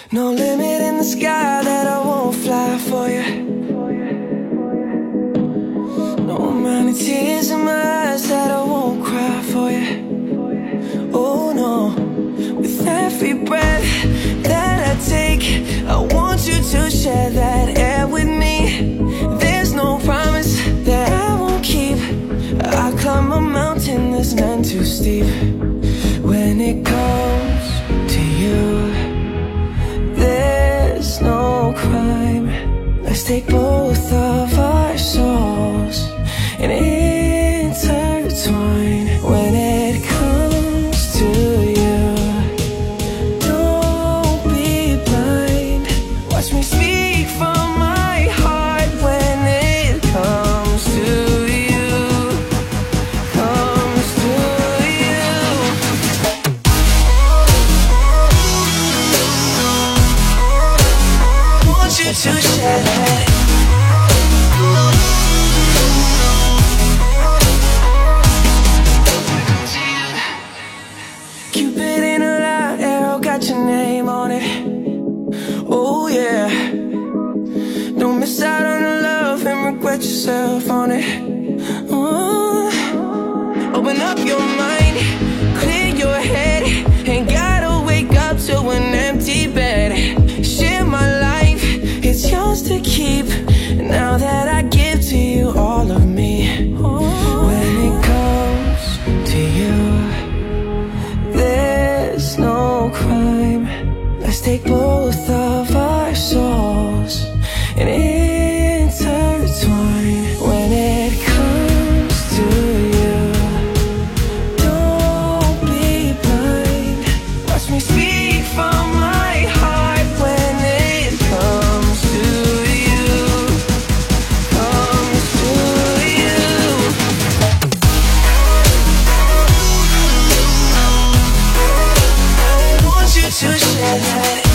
No limit in the sky that I won't fly for you. No amount of tears in my eyes that I won't cry for you. Oh no, with every breath that I take, I want you to share that air with me. There's no promise that I won't keep. I climb a mountain that's none too steep. When it comes to you, there's no crime. Let's take both of our souls and intertwine. When it comes to you, don't be blind. Watch me speak from my heart. When it comes to you, comes to you. Want you to share that. Cupid in a light arrow got your name on it. Oh yeah. Don't miss out on the love and regret yourself on it. Open up your mind, clear your head. Ain't gotta wake up to an empty bed. Share my life, it's yours to keep. Now that I give to you all of me. When it comes to you, there's no crime. Let's take both of our souls and intertwine. When it comes to you, don't be blind. Watch me speak from my heart. When it comes to you, comes to you. I want you to share that.